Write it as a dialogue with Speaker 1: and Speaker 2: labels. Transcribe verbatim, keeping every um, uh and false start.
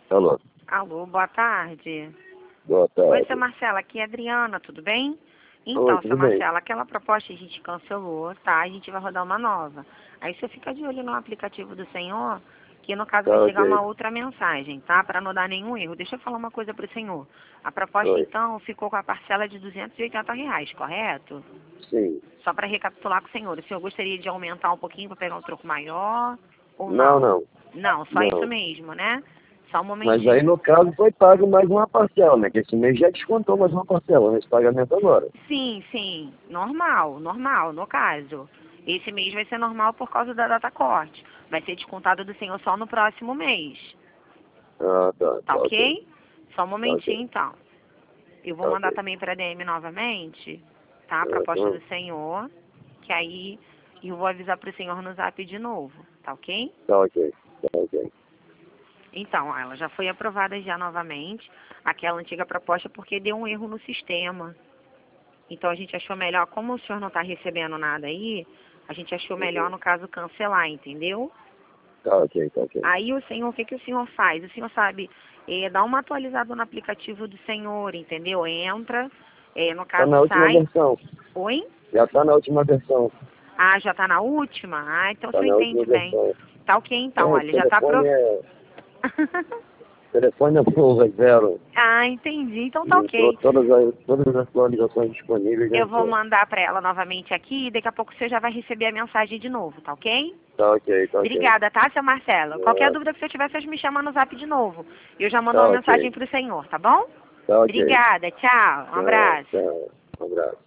Speaker 1: Alô,
Speaker 2: Alô, boa tarde.
Speaker 1: boa tarde.
Speaker 2: Oi, seu Marcelo, aqui é a Adriana, tudo bem? Então,
Speaker 1: Oi,
Speaker 2: seu
Speaker 1: tudo bem?
Speaker 2: Marcelo, aquela proposta a gente cancelou, tá? A gente vai rodar uma nova. Aí você fica de olho no aplicativo do senhor, que no caso
Speaker 1: Tá
Speaker 2: vai chegar
Speaker 1: ok.
Speaker 2: uma outra mensagem, tá? Para não dar nenhum erro. Deixa eu falar uma coisa pro senhor. A proposta,
Speaker 1: Oi.
Speaker 2: então, ficou com a parcela de duzentos e oitenta reais, correto?
Speaker 1: Sim.
Speaker 2: Só para recapitular com o senhor, o senhor gostaria de aumentar um pouquinho para pegar um troco maior ou
Speaker 1: Não,
Speaker 2: não?
Speaker 1: não.
Speaker 2: Não, só isso
Speaker 1: Não.
Speaker 2: mesmo, né? Só um
Speaker 1: Mas aí,
Speaker 2: momentinho.
Speaker 1: no caso, foi pago mais uma parcela, né? Que esse mês já descontou mais uma parcela nesse pagamento agora.
Speaker 2: Sim, sim, normal, normal, no caso. Esse mês vai ser normal por causa da data corte. Vai ser descontado do senhor só no próximo mês.
Speaker 1: Ah, tá.
Speaker 2: Tá
Speaker 1: Tá ok.
Speaker 2: ok? Só um
Speaker 1: Tá
Speaker 2: momentinho,
Speaker 1: ok.
Speaker 2: então. Eu vou
Speaker 1: Tá
Speaker 2: mandar
Speaker 1: ok.
Speaker 2: também para a D M novamente, tá? A proposta
Speaker 1: Uhum.
Speaker 2: do senhor, que aí eu vou avisar para o senhor no zap de novo, tá ok?
Speaker 1: Tá ok. Tá ok.
Speaker 2: Então, ela já foi aprovada já novamente, aquela antiga proposta, porque deu um erro no sistema. Então a gente achou melhor, como o senhor não está recebendo nada aí, a gente achou melhor,
Speaker 1: Uhum.
Speaker 2: no caso, cancelar, entendeu?
Speaker 1: Tá ok, tá ok.
Speaker 2: Aí o senhor, o que, que o senhor faz? O senhor sabe, é, dá uma atualizada no aplicativo do senhor, entendeu? Entra, é, no
Speaker 1: Tá
Speaker 2: caso
Speaker 1: na última
Speaker 2: sai.
Speaker 1: versão.
Speaker 2: Oi?
Speaker 1: Já tá na última versão.
Speaker 2: Ah, já está na última? Ah, então o
Speaker 1: Tá
Speaker 2: senhor
Speaker 1: na última
Speaker 2: entende bem.
Speaker 1: versão.
Speaker 2: Tá ok então,
Speaker 1: É, o
Speaker 2: olha, já está
Speaker 1: telefone
Speaker 2: pro...
Speaker 1: é... O telefone é novo, é zero.
Speaker 2: Ah, entendi, então tá
Speaker 1: Entrou
Speaker 2: ok.
Speaker 1: todas as, todas as atualizações disponíveis, já
Speaker 2: Eu vou
Speaker 1: entrou.
Speaker 2: mandar para ela novamente aqui e daqui a pouco o senhor já vai receber a mensagem de novo, tá ok?
Speaker 1: Tá ok, tá ok.
Speaker 2: Obrigada, tá, seu Marcelo? Qualquer
Speaker 1: É,
Speaker 2: dúvida que você tiver, vocês me chamam no zap de novo. Eu já mando uma
Speaker 1: tá
Speaker 2: mensagem
Speaker 1: ok.
Speaker 2: pro senhor, tá bom?
Speaker 1: Tá ok.
Speaker 2: Obrigada, tchau, um
Speaker 1: Tchau,
Speaker 2: abraço.
Speaker 1: tchau. Um abraço.